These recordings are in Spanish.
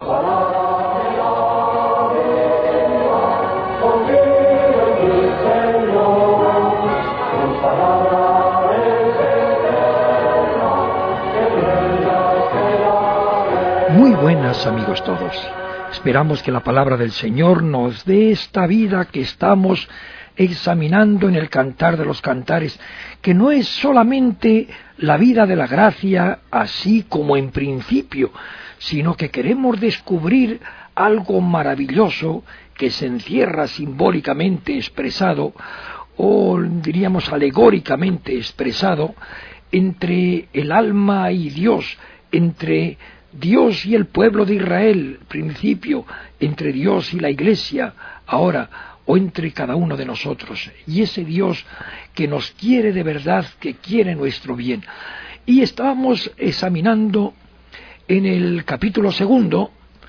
Muy buenas, amigos todos. Esperamos que la palabra del Señor nos dé esta vida que estamos examinando en el Cantar de los Cantares, que no es solamente la vida de la gracia, así como en principio, sino que queremos descubrir algo maravilloso que se encierra simbólicamente expresado, o diríamos alegóricamente expresado, entre el alma y Dios, entre Dios y el pueblo de Israel, principio, entre Dios y la Iglesia, ahora, o entre cada uno de nosotros, y ese Dios que nos quiere de verdad, que quiere nuestro bien. Y estábamos examinando en el capítulo 2,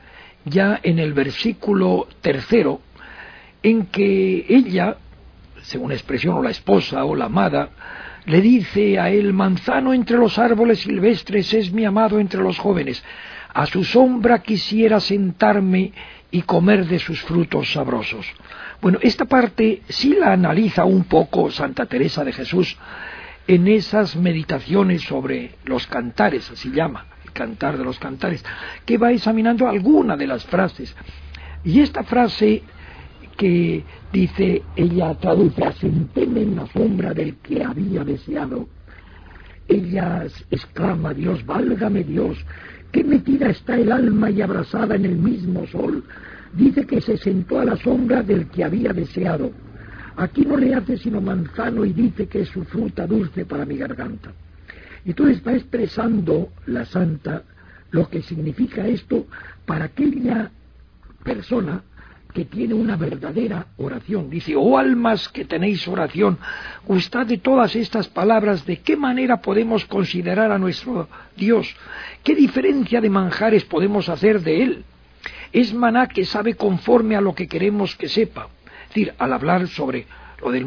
ya en el versículo 3, en que ella, según la expresión, o la esposa o la amada, le dice a él: manzano entre los árboles silvestres es mi amado entre los jóvenes, a su sombra quisiera sentarme y comer de sus frutos sabrosos. Bueno, esta parte sí la analiza un poco Santa Teresa de Jesús en esas meditaciones sobre los cantares, así llama, el Cantar de los Cantares, que va examinando alguna de las frases. Y esta frase que dice, ella traduce: asentéme en la sombra del que había deseado. Ella exclama: Dios, válgame Dios, qué metida está el alma y abrasada en el mismo sol. Dice que se sentó a la sombra del que había deseado. Aquí no le hace sino manzano y dice que es su fruta dulce para mi garganta. Entonces va expresando la santa lo que significa esto para aquella persona que tiene una verdadera oración. Dice: oh almas que tenéis oración, gustad de todas estas palabras. ¿De qué manera podemos considerar a nuestro Dios? ¿Qué diferencia de manjares podemos hacer de Él? Es maná que sabe conforme a lo que queremos que sepa. Es decir, al hablar sobre lo del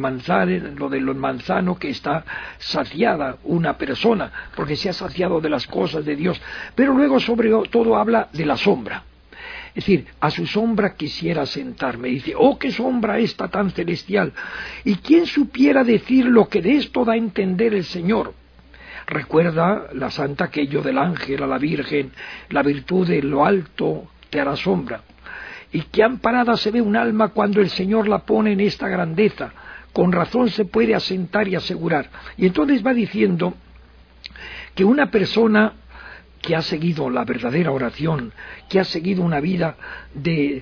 manzano que está saciada una persona, porque se ha saciado de las cosas de Dios, pero luego sobre todo habla de la sombra. Es decir, a su sombra quisiera sentarme. Dice: oh, qué sombra esta tan celestial. ¿Y quién supiera decir lo que de esto da a entender el Señor? Recuerda la santa aquello del ángel a la Virgen: la virtud de lo alto te hará sombra. Y qué amparada se ve un alma cuando el Señor la pone en esta grandeza. Con razón se puede asentar y asegurar. Y entonces va diciendo que una persona que ha seguido la verdadera oración, que ha seguido una vida de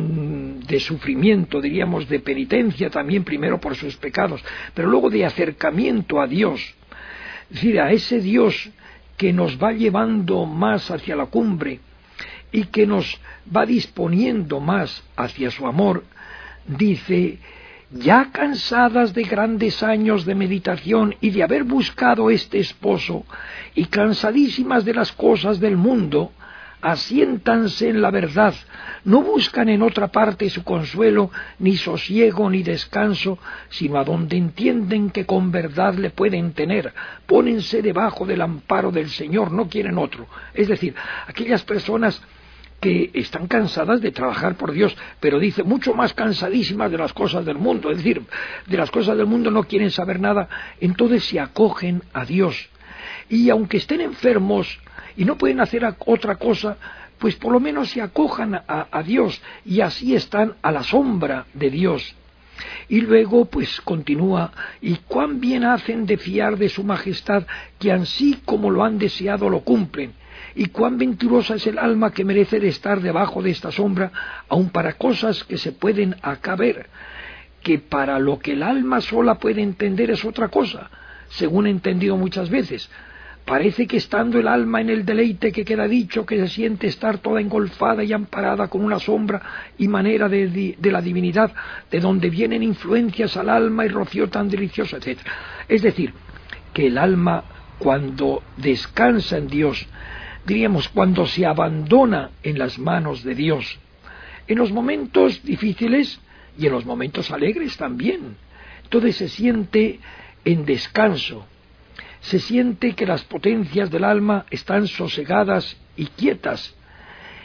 sufrimiento, diríamos, de penitencia también, primero por sus pecados, pero luego de acercamiento a Dios, es decir, a ese Dios que nos va llevando más hacia la cumbre y que nos va disponiendo más hacia su amor, dice: ya cansadas de grandes años de meditación y de haber buscado este esposo, y cansadísimas de las cosas del mundo, asiéntanse en la verdad, no buscan en otra parte su consuelo, ni sosiego, ni descanso, sino a donde entienden que con verdad le pueden tener. Pónense debajo del amparo del Señor, no quieren otro. Es decir, aquellas personas que están cansadas de trabajar por Dios, pero dice mucho más cansadísimas de las cosas del mundo, es decir, de las cosas del mundo no quieren saber nada, entonces se acogen a Dios. Y aunque estén enfermos y no pueden hacer otra cosa, pues por lo menos se acojan a Dios, y así están a la sombra de Dios. Y luego pues continúa: y cuán bien hacen de fiar de su majestad, que ansí como lo han deseado lo cumplen. Y cuán venturosa es el alma que merece de estar debajo de esta sombra, aun para cosas que se pueden acá ver, que para lo que el alma sola puede entender es otra cosa, según he entendido muchas veces. Parece que estando el alma en el deleite que queda dicho, que se siente estar toda engolfada y amparada con una sombra y manera de la divinidad, de donde vienen influencias al alma y rocío tan delicioso, etc. Es decir, que el alma, cuando descansa en Dios, diríamos, cuando se abandona en las manos de Dios, en los momentos difíciles y en los momentos alegres también, entonces se siente en descanso, se siente que las potencias del alma están sosegadas y quietas,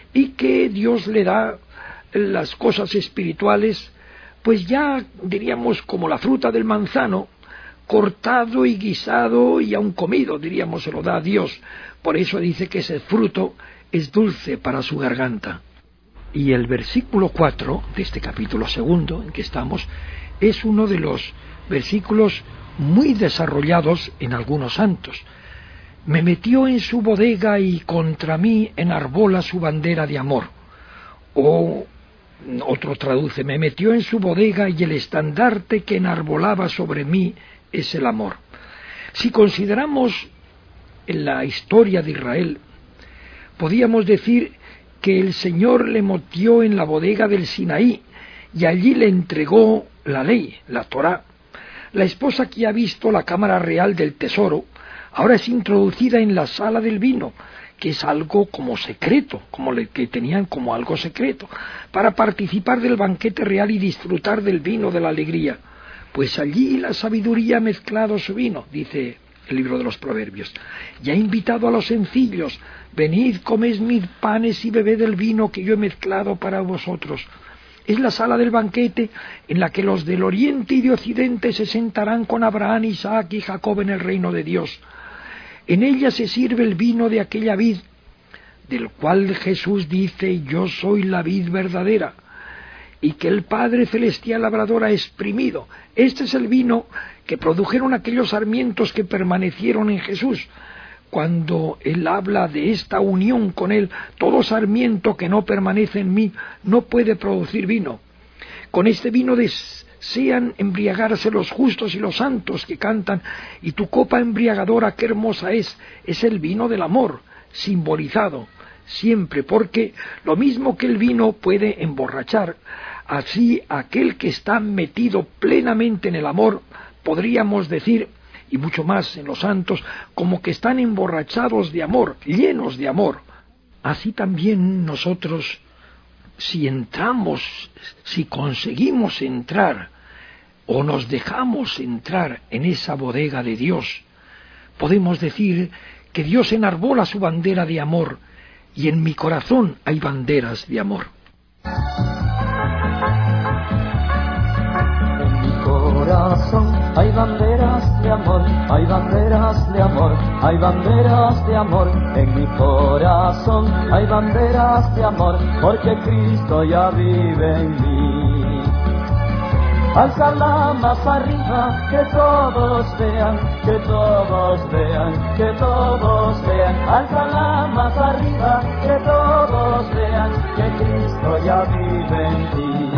y que Dios le da las cosas espirituales, pues ya diríamos como la fruta del manzano, cortado y guisado y aun comido, diríamos, se lo da a Dios. Por eso dice que ese fruto es dulce para su garganta. Y el versículo 4 de este capítulo 2 en que estamos es uno de los versículos muy desarrollados en algunos santos. Me metió en su bodega y contra mí enarbola su bandera de amor. O otro traduce, me metió en su bodega y el estandarte que enarbolaba sobre mí es el amor. Si consideramos la historia de Israel, podíamos decir que el Señor le metió en la bodega del Sinaí y allí le entregó la ley, la Torá. La esposa que ha visto la cámara real del tesoro ahora es introducida en la sala del vino, que es algo como secreto, como que tenían como algo secreto, para participar del banquete real y disfrutar del vino de la alegría. Pues allí la sabiduría ha mezclado su vino, dice el libro de los Proverbios, y ha invitado a los sencillos, venid, comed mis panes y bebed el vino que yo he mezclado para vosotros. Es la sala del banquete en la que los del oriente y de occidente se sentarán con Abraham, Isaac y Jacob en el reino de Dios. En ella se sirve el vino de aquella vid, del cual Jesús dice, yo soy la vid verdadera, y que el Padre Celestial Labrador ha exprimido. Este es el vino que produjeron aquellos sarmientos que permanecieron en Jesús. Cuando Él habla de esta unión con Él, todo sarmiento que no permanece en mí no puede producir vino. Con este vino desean embriagarse los justos y los santos que cantan, y tu copa embriagadora qué hermosa es el vino del amor, simbolizado siempre, porque lo mismo que el vino puede emborrachar, así aquel que está metido plenamente en el amor, podríamos decir, y mucho más en los santos, como que están emborrachados de amor, llenos de amor. Así también nosotros, si entramos, si conseguimos entrar, o nos dejamos entrar en esa bodega de Dios, podemos decir que Dios enarbola su bandera de amor, y en mi corazón hay banderas de amor. En mi corazón hay banderas de amor, hay banderas de amor, hay banderas de amor. En mi corazón hay banderas de amor, porque Cristo ya vive en mí. Alzala más arriba, que todos vean, que todos vean, que todos vean. Alzala más arriba, que todos vean, que Cristo ya vive en ti.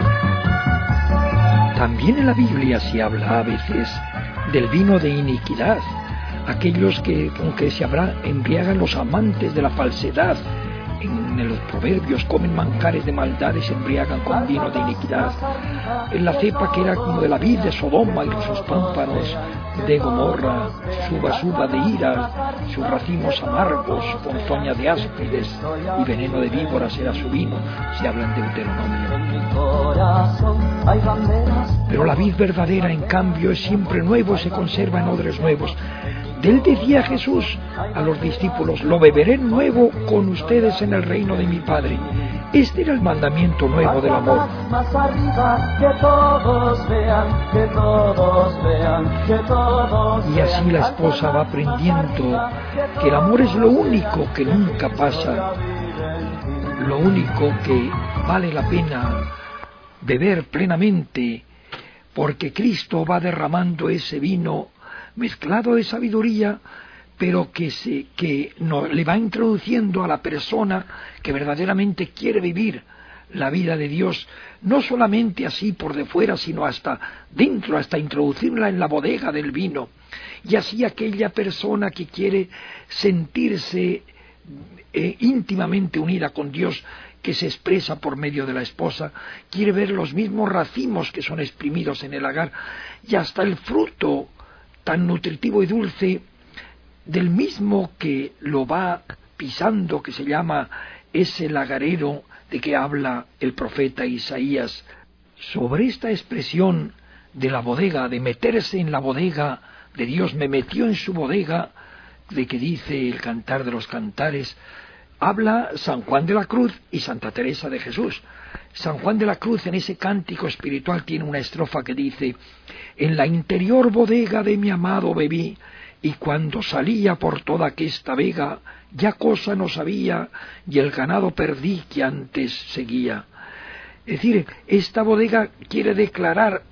También en la Biblia se habla a veces del vino de iniquidad, aquellos que con que se embriagan los amantes de la falsedad. En los Proverbios comen manjares de maldad y se embriagan con vino de iniquidad. En la cepa que era como de la vid de Sodoma y sus pámpanos de Gomorra, suba de ira, sus racimos amargos, ponzoña de áspides y veneno de víboras era su vino, se habla en Deuteronomio. Pero la vid verdadera, en cambio, es siempre nuevo, se conserva en odres nuevos. De él decía Jesús a los discípulos, lo beberé nuevo con ustedes en el reino de mi Padre. Este era el mandamiento nuevo del amor. Más arriba, que todos vean, que todos vean, que todos vean. Y así la esposa va aprendiendo que el amor es lo único que nunca pasa, lo único que vale la pena beber plenamente, porque Cristo va derramando ese vino mezclado de sabiduría, pero que le va introduciendo a la persona que verdaderamente quiere vivir la vida de Dios, no solamente así por de fuera, sino hasta dentro, hasta introducirla en la bodega del vino. Y así aquella persona que quiere sentirse íntimamente unida con Dios, que se expresa por medio de la esposa, quiere ver los mismos racimos que son exprimidos en el lagar, y hasta el fruto tan nutritivo y dulce del mismo que lo va pisando, que se llama ese lagarero de que habla el profeta Isaías. Sobre esta expresión de la bodega, de meterse en la bodega de Dios, me metió en su bodega, de que dice el Cantar de los Cantares, habla San Juan de la Cruz y Santa Teresa de Jesús. San Juan de la Cruz en ese cántico espiritual tiene una estrofa que dice: en la interior bodega de mi amado bebí, y cuando salía por toda aquesta vega, ya cosa no sabía, y el ganado perdí que antes seguía. Es decir, esta bodega quiere declarar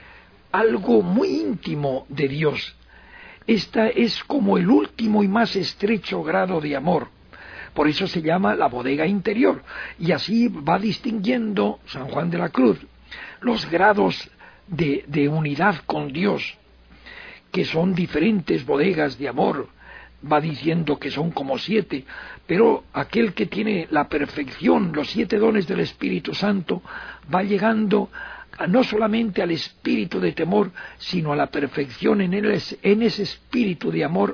algo muy íntimo de Dios. Esta es como el último y más estrecho grado de amor. Por eso se llama la bodega interior. Y así va distinguiendo San Juan de la Cruz los grados de unidad con Dios, que son diferentes bodegas de amor. Va diciendo que son como 7, pero aquel que tiene la perfección, los 7 dones del Espíritu Santo, va llegando no solamente al espíritu de temor, sino a la perfección en ese espíritu de amor,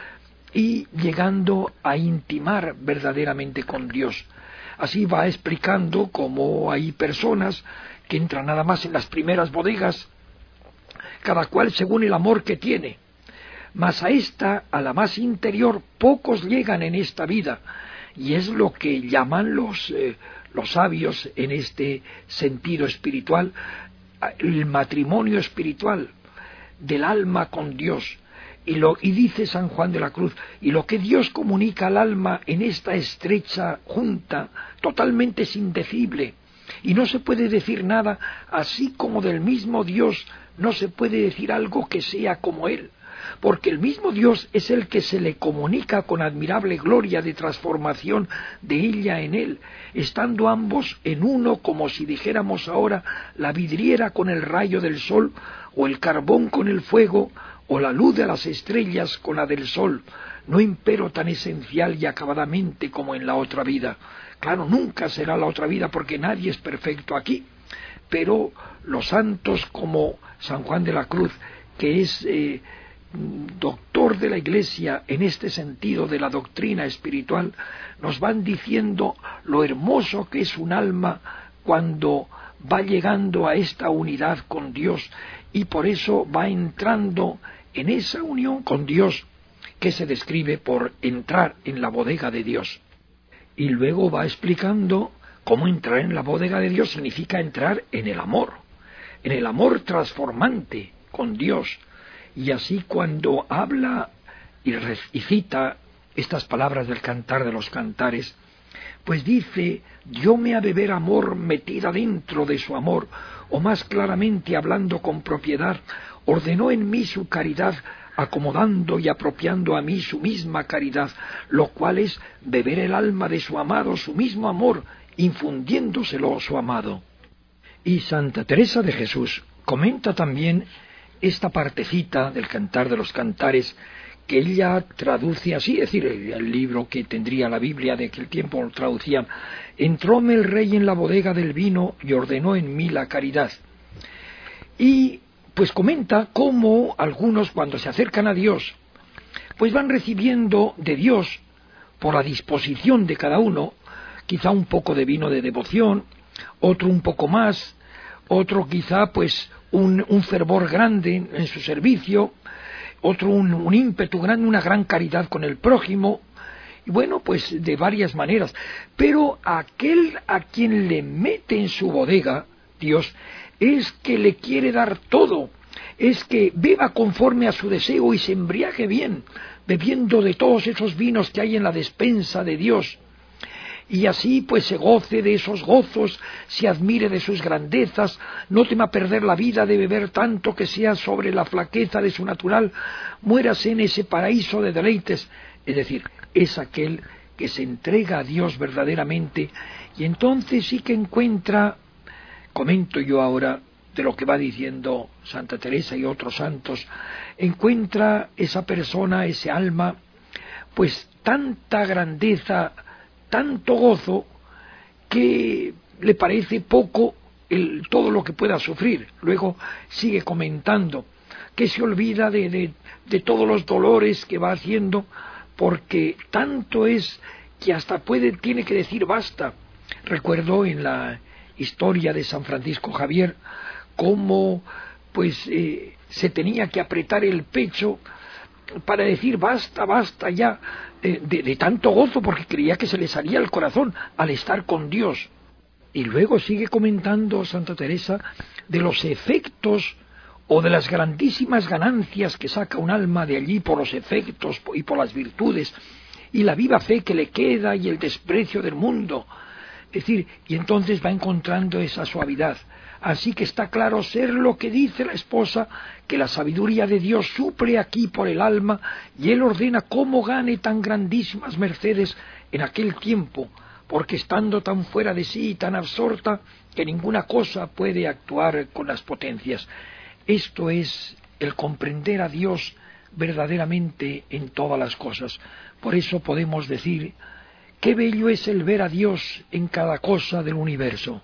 y llegando a intimar verdaderamente con Dios. Así va explicando cómo hay personas que entran nada más en las primeras bodegas, cada cual según el amor que tiene. Mas a esta, a la más interior, pocos llegan en esta vida, y es lo que llaman los sabios en este sentido espiritual, el matrimonio espiritual del alma con Dios. Y dice San Juan de la Cruz, y lo que Dios comunica al alma en esta estrecha junta, totalmente es indecible, y no se puede decir nada, así como del mismo Dios no se puede decir algo que sea como Él, porque el mismo Dios es el que se le comunica con admirable gloria de transformación de ella en Él, estando ambos en uno, como si dijéramos ahora la vidriera con el rayo del sol, o el carbón con el fuego, o la luz de las estrellas con la del sol, no empero tan esencial y acabadamente como en la otra vida. Claro, nunca será la otra vida porque nadie es perfecto aquí, pero los santos como San Juan de la Cruz, que es doctor de la Iglesia en este sentido de la doctrina espiritual, nos van diciendo lo hermoso que es un alma cuando va llegando a esta unidad con Dios, y por eso va entrando en esa unión con Dios que se describe por entrar en la bodega de Dios. Y luego va explicando cómo entrar en la bodega de Dios significa entrar en el amor transformante con Dios. Y así cuando habla y cita estas palabras del Cantar de los Cantares, pues dice: dióme a beber amor metida dentro de su amor, o más claramente hablando con propiedad, ordenó en mí su caridad, acomodando y apropiando a mí su misma caridad, lo cual es beber el alma de su amado, su mismo amor, infundiéndoselo su amado. Y Santa Teresa de Jesús comenta también esta partecita del Cantar de los Cantares, que ella traduce así, es decir, el libro que tendría la Biblia de aquel tiempo lo traducía: entróme el rey en la bodega del vino y ordenó en mí la caridad. Y pues comenta cómo algunos, cuando se acercan a Dios, pues van recibiendo de Dios, por la disposición de cada uno, quizá un poco de vino de devoción, otro un poco más, otro quizá pues un fervor grande en su servicio, otro un ímpetu grande, una gran caridad con el prójimo, y bueno, pues de varias maneras. Pero aquel a quien le mete en su bodega Dios, es que le quiere dar todo, es que beba conforme a su deseo y se embriague bien, bebiendo de todos esos vinos que hay en la despensa de Dios, y así pues se goce de esos gozos, se admire de sus grandezas, no tema perder la vida de beber tanto que sea sobre la flaqueza de su natural, muérase en ese paraíso de deleites. Es decir, es aquel que se entrega a Dios verdaderamente, y entonces sí que encuentra, comento yo ahora de lo que va diciendo Santa Teresa y otros santos, encuentra esa persona, ese alma, pues tanta grandeza, tanto gozo, que le parece poco todo lo que pueda sufrir. Luego sigue comentando que se olvida de todos los dolores que va haciendo, porque tanto es que hasta tiene que decir basta. Recuerdo en la historia de San Francisco Javier cómo pues se tenía que apretar el pecho para decir basta, basta ya, de tanto gozo, porque creía que se le salía el corazón al estar con Dios. Y luego sigue comentando Santa Teresa de los efectos o de las grandísimas ganancias que saca un alma de allí por los efectos y por las virtudes, y la viva fe que le queda y el desprecio del mundo. Es decir, y entonces va encontrando esa suavidad. Así que está claro ser lo que dice la esposa, que la sabiduría de Dios suple aquí por el alma, y Él ordena cómo gane tan grandísimas mercedes en aquel tiempo, porque estando tan fuera de sí y tan absorta, que ninguna cosa puede actuar con las potencias. Esto es el comprender a Dios verdaderamente en todas las cosas. Por eso podemos decir, qué bello es el ver a Dios en cada cosa del universo.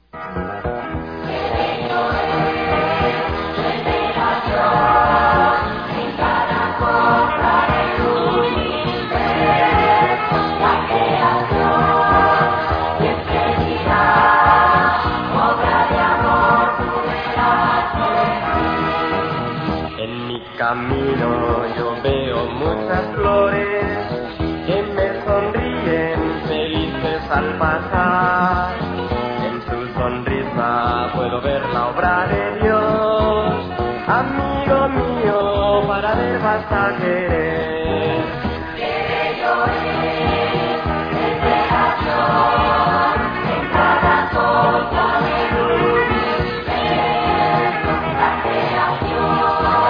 Camino yo veo muchas flores que me sonríen felices al pasar. En su sonrisa puedo ver la obra de Dios. Amigo mío, para ver basta querer. Qué bello es ver a Dios en cada cosa del universo, la creación.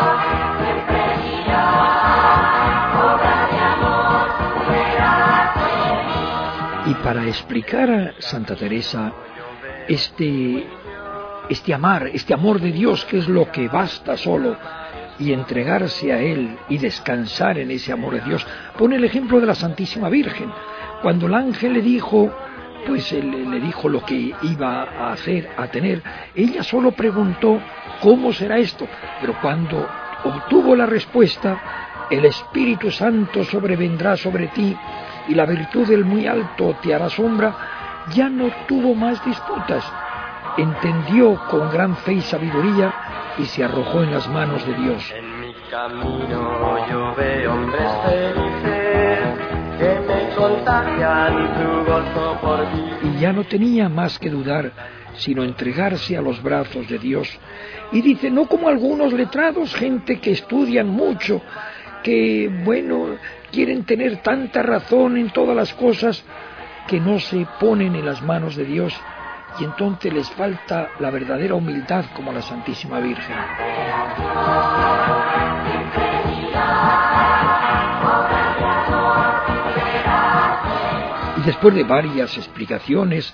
Y para explicar a Santa Teresa este amor de Dios, que es lo que basta solo, y entregarse a Él y descansar en ese amor de Dios, pone el ejemplo de la Santísima Virgen. Cuando el ángel le dijo, pues le dijo lo que iba a hacer, a tener, ella solo preguntó ¿cómo será esto? Pero cuando obtuvo la respuesta, el Espíritu Santo sobrevendrá sobre ti y la virtud del muy alto te hará sombra, ya no tuvo más disputas. Entendió con gran fe y sabiduría y se arrojó en las manos de Dios. En mi camino yo veo hombres felices que me contagian su gozo por ti. Y ya no tenía más que dudar, sino entregarse a los brazos de Dios. Y dice, no como algunos letrados, gente que estudian mucho, que, quieren tener tanta razón en todas las cosas, que no se ponen en las manos de Dios, y entonces les falta la verdadera humildad como la Santísima Virgen. Y después de varias explicaciones,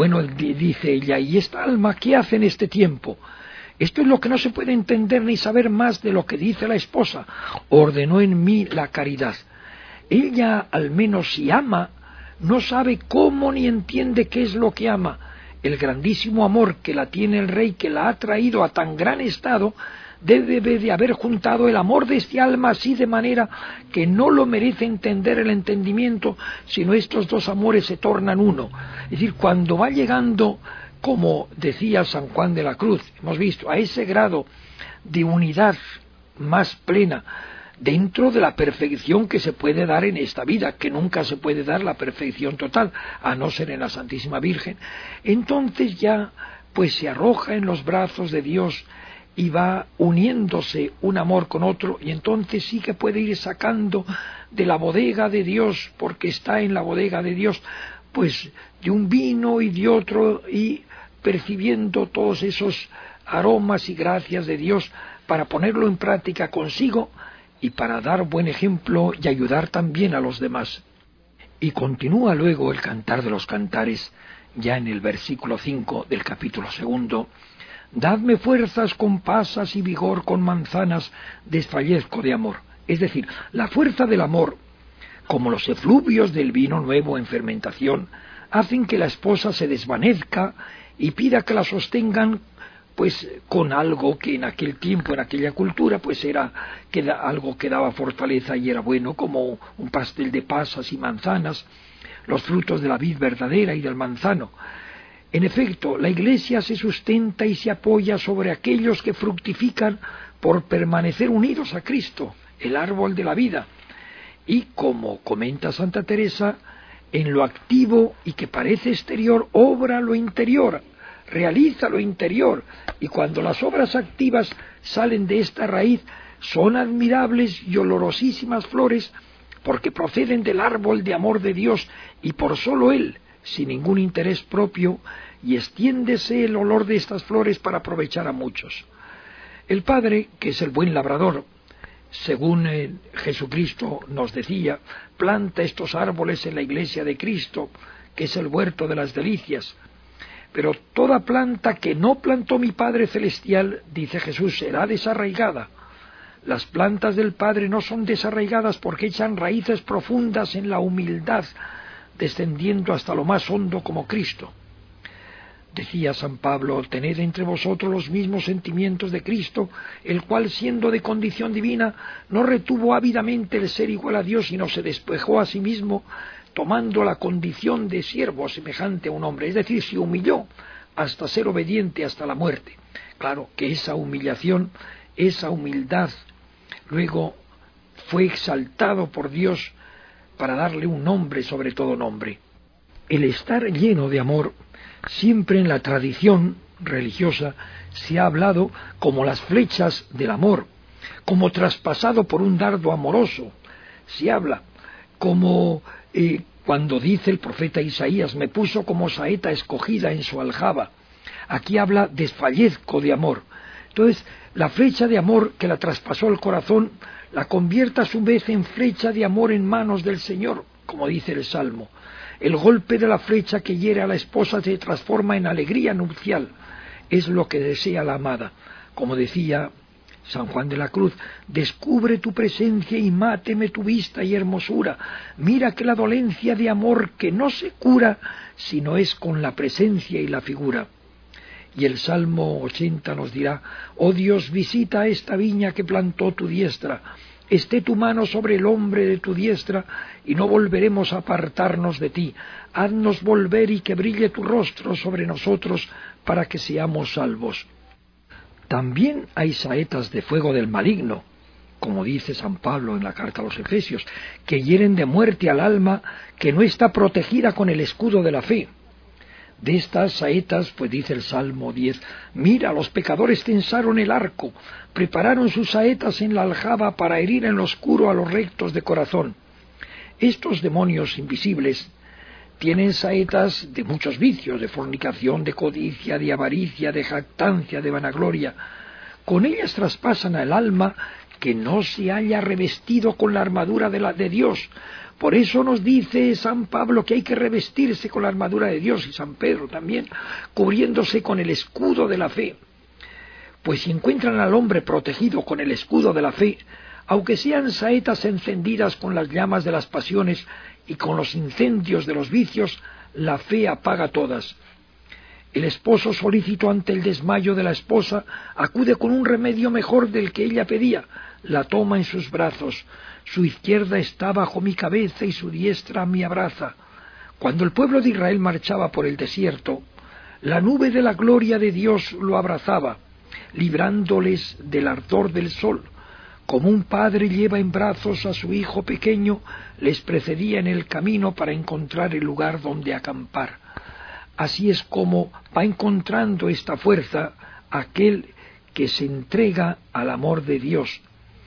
dice ella, ¿y esta alma qué hace en este tiempo? Esto es lo que no se puede entender ni saber más de lo que dice la esposa. Ordenó en mí la caridad. Ella, al menos si ama, no sabe cómo ni entiende qué es lo que ama. El grandísimo amor que la tiene el Rey, que la ha traído a tan gran estado, debe de haber juntado el amor de este alma así de manera que no lo merece entender el entendimiento, sino estos dos amores se tornan uno. Es decir, cuando va llegando, como decía San Juan de la Cruz, hemos visto, a ese grado de unidad más plena, dentro de la perfección que se puede dar en esta vida, que nunca se puede dar la perfección total, a no ser en la Santísima Virgen, entonces ya pues se arroja en los brazos de Dios y va uniéndose un amor con otro, y entonces sí que puede ir sacando de la bodega de Dios, porque está en la bodega de Dios, pues de un vino y de otro, y percibiendo todos esos aromas y gracias de Dios para ponerlo en práctica consigo y para dar buen ejemplo y ayudar también a los demás. Y continúa luego el Cantar de los Cantares, ya en el versículo 5 del capítulo 2, «Dadme fuerzas con pasas y vigor con manzanas, desfallezco de amor». Es decir, la fuerza del amor, como los efluvios del vino nuevo en fermentación, hacen que la esposa se desvanezca y pida que la sostengan pues con algo que en aquel tiempo, en aquella cultura, pues era algo que daba fortaleza y era bueno, como un pastel de pasas y manzanas, los frutos de la vid verdadera y del manzano. En efecto, la Iglesia se sustenta y se apoya sobre aquellos que fructifican por permanecer unidos a Cristo. el árbol de la vida. Y como comenta Santa Teresa, en lo activo y que parece exterior, obra lo interior, realiza lo interior, y cuando las obras activas salen de esta raíz, son admirables y olorosísimas flores, porque proceden del árbol de amor de Dios, y por solo Él, sin ningún interés propio, y extiéndese el olor de estas flores para aprovechar a muchos. El Padre, que es el buen labrador, según Jesucristo nos decía, planta estos árboles en la iglesia de Cristo, que es el huerto de las delicias. Pero toda planta que no plantó mi Padre Celestial, dice Jesús, será desarraigada. Las plantas del Padre no son desarraigadas porque echan raíces profundas en la humildad, descendiendo hasta lo más hondo como Cristo. Decía San Pablo, tened entre vosotros los mismos sentimientos de Cristo, el cual, siendo de condición divina, no retuvo ávidamente el ser igual a Dios, sino se despojó a sí mismo, tomando la condición de siervo semejante a un hombre, es decir, se humilló hasta ser obediente hasta la muerte. Claro que esa humillación, esa humildad, luego fue exaltado por Dios para darle un nombre sobre todo nombre. El estar lleno de amor, siempre en la tradición religiosa se ha hablado como las flechas del amor, como traspasado por un dardo amoroso. Se habla como cuando dice el profeta Isaías, me puso como saeta escogida en su aljaba. Aquí habla desfallezco de amor. Entonces, la flecha de amor que la traspasó el corazón, la convierte a su vez en flecha de amor en manos del Señor, como dice el Salmo. El golpe de la flecha que hiere a la esposa se transforma en alegría nupcial. Es lo que desea la amada. Como decía San Juan de la Cruz, descubre tu presencia y máteme tu vista y hermosura. Mira que la dolencia de amor que no se cura, sino es con la presencia y la figura. Y el Salmo 80 nos dirá, oh Dios, visita esta viña que plantó tu diestra. Esté tu mano sobre el hombre de tu diestra, y no volveremos a apartarnos de ti. Haznos volver y que brille tu rostro sobre nosotros, para que seamos salvos. También hay saetas de fuego del maligno, como dice San Pablo en la carta a los Efesios, que hieren de muerte al alma que no está protegida con el escudo de la fe. De estas saetas, pues dice el Salmo 10, mira, los pecadores tensaron el arco, prepararon sus saetas en la aljaba para herir en lo oscuro a los rectos de corazón. Estos demonios invisibles tienen saetas de muchos vicios, de fornicación, de codicia, de avaricia, de jactancia, de vanagloria. Con ellas traspasan al alma que no se haya revestido con la armadura de Dios. Por eso nos dice San Pablo que hay que revestirse con la armadura de Dios, y San Pedro también, cubriéndose con el escudo de la fe. Pues si encuentran al hombre protegido con el escudo de la fe, aunque sean saetas encendidas con las llamas de las pasiones y con los incendios de los vicios, la fe apaga todas. El esposo, solícito ante el desmayo de la esposa, acude con un remedio mejor del que ella pedía, la toma en sus brazos. Su izquierda está bajo mi cabeza y su diestra me abraza. Cuando el pueblo de Israel marchaba por el desierto, la nube de la gloria de Dios lo abrazaba, librándoles del ardor del sol. Como un padre lleva en brazos a su hijo pequeño, les precedía en el camino para encontrar el lugar donde acampar. Así es como va encontrando esta fuerza aquel que se entrega al amor de Dios.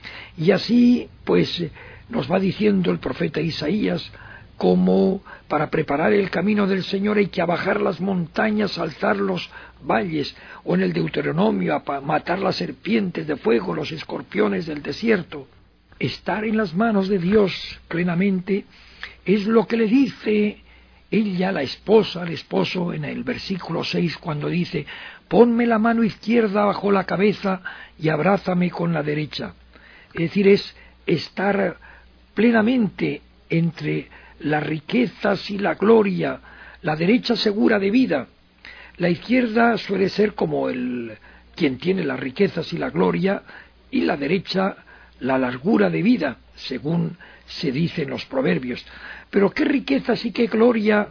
Y así, pues, nos va diciendo el profeta Isaías, como para preparar el camino del Señor hay que abajar las montañas, alzar los valles, o en el Deuteronomio, a matar las serpientes de fuego, los escorpiones del desierto. Estar en las manos de Dios plenamente es lo que le dice ella, la esposa, al esposo, en el versículo 6, cuando dice, ponme la mano izquierda bajo la cabeza y abrázame con la derecha. Es decir, es estar plenamente entre las riquezas y la gloria, la derecha segura de vida. La izquierda suele ser como quien tiene las riquezas y la gloria, y la derecha la largura de vida, según se dice en los proverbios. Pero qué riquezas y qué gloria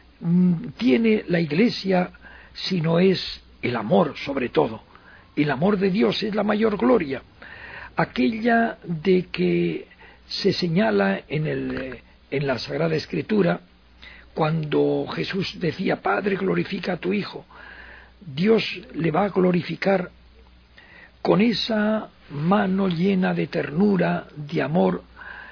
tiene la Iglesia si no es el amor, sobre todo. El amor de Dios es la mayor gloria. aquella de que se señala en la Sagrada Escritura, cuando Jesús decía: Padre, glorifica a tu Hijo. Dios le va a glorificar con esa mano llena de ternura, de amor,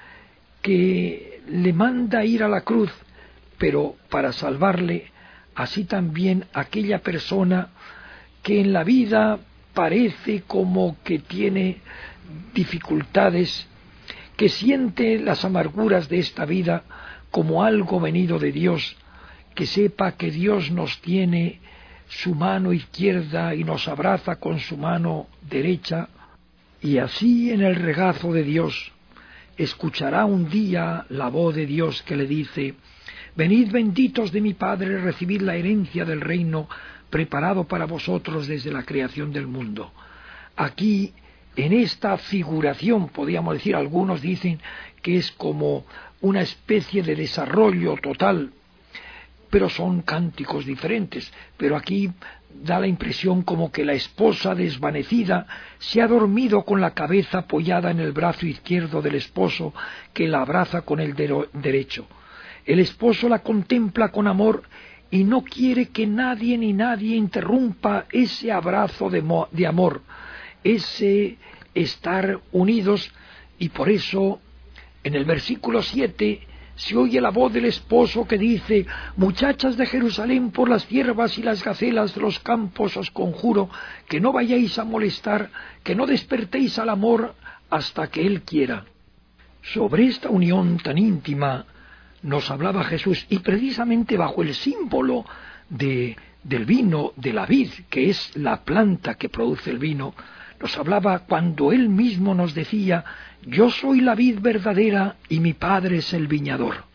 que le manda ir a la cruz, pero para salvarle, así también aquella persona que en la vida parece como que tiene dificultades, que siente las amarguras de esta vida como algo venido de Dios, que sepa que Dios nos tiene su mano izquierda y nos abraza con su mano derecha, y así en el regazo de Dios escuchará un día la voz de Dios que le dice: venid benditos de mi Padre, recibid la herencia del reino preparado para vosotros desde la creación del mundo. Aquí, en esta figuración, podríamos decir, algunos dicen que es como una especie de desarrollo total, pero son cánticos diferentes. Pero aquí da la impresión como que la esposa desvanecida se ha dormido con la cabeza apoyada en el brazo izquierdo del esposo, que la abraza con el derecho. El esposo la contempla con amor y no quiere que nadie ni nadie interrumpa ese abrazo de amor, ese estar unidos, y por eso en el versículo 7 se oye la voz del esposo que dice: muchachas de Jerusalén, por las ciervas y las gacelas de los campos os conjuro que no vayáis a molestar, que no despertéis al amor hasta que Él quiera. Sobre esta unión tan íntima nos hablaba Jesús, y precisamente bajo el símbolo del vino, de la vid, que es la planta que produce el vino, nos hablaba cuando Él mismo nos decía: yo soy la vid verdadera y mi Padre es el viñador.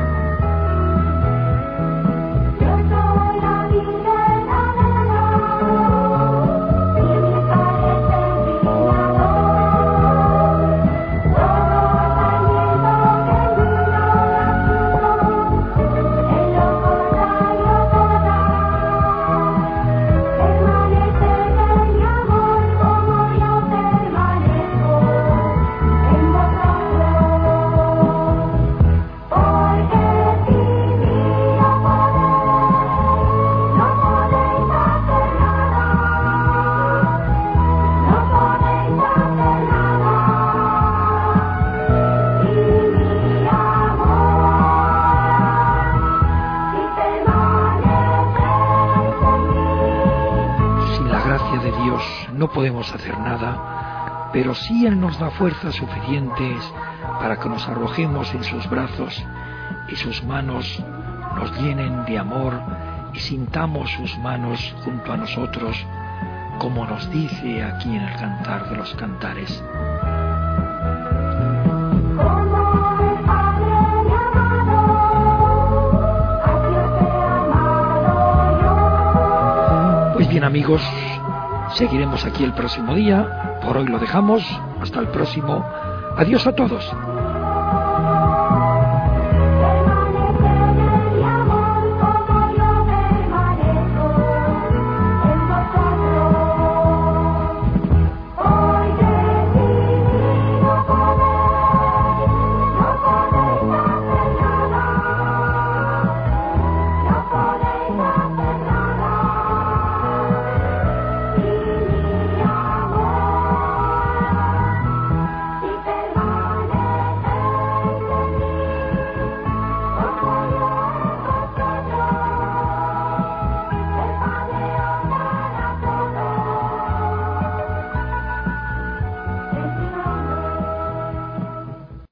No podemos hacer nada, pero sí Él nos da fuerzas suficientes para que nos arrojemos en sus brazos y sus manos nos llenen de amor y sintamos sus manos junto a nosotros, como nos dice aquí en el Cantar de los Cantares. Pues bien, amigos, seguiremos aquí el próximo día. Por hoy lo dejamos. Hasta el próximo. Adiós a todos.